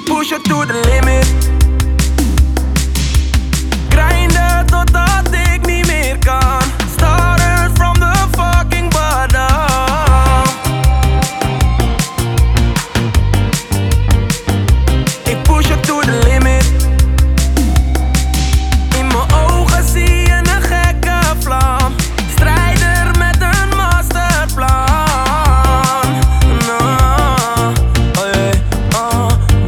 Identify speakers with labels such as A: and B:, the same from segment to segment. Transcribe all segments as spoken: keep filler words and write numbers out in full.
A: Ik push it to the limit. Grinden totdat ik niet meer kan. Started from the fucking bottom. Ik push it to the limit. In mijn ogen zie je een gekke vlam. Strijder met een masterplan. No, oh yeah, oh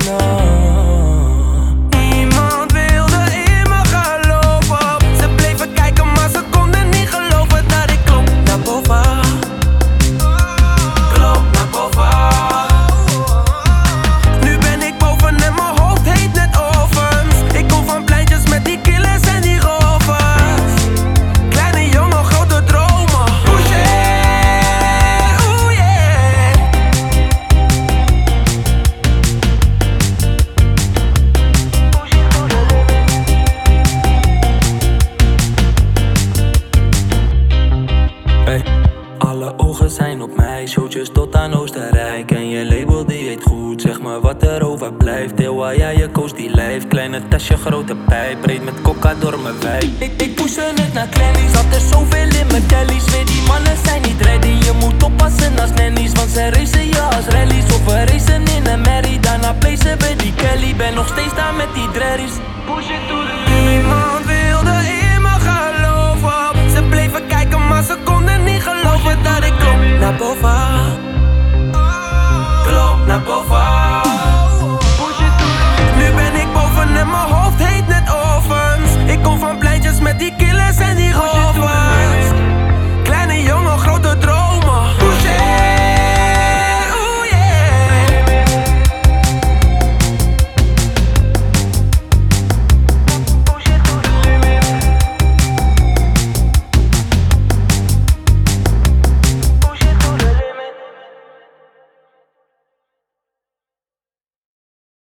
A: no. Iemand wilde in me geloven. Ze bleven kijken maar ze konden niet geloven dat ik klop naar boven. Klop naar boven. Nu ben ik boven en mijn hoofd heet net ovens. Ik kom van pleintjes met die killers en die rovers. Kleine jongen, grote dromen. Push it, oeh yeah. Hey, alle ogen zijn op mij, showtjes tot aan Oostenrijk. En je label die heet goed, zeg maar wat er overblijft. Eeuwa, ja, je koos die lijf, kleine tasje, grote pijp. Breed met coca door mijn wijk. Ik, ik push het naar Clannies, had er zoveel in mijn tellies. Weet die mannen zijn niet ready, je moet oppassen als nannies. Want ze racen je als rallies, of we racen in een merrie. Daarna placen we die Kelly, ben nog steeds daar met die drerries. Push it to the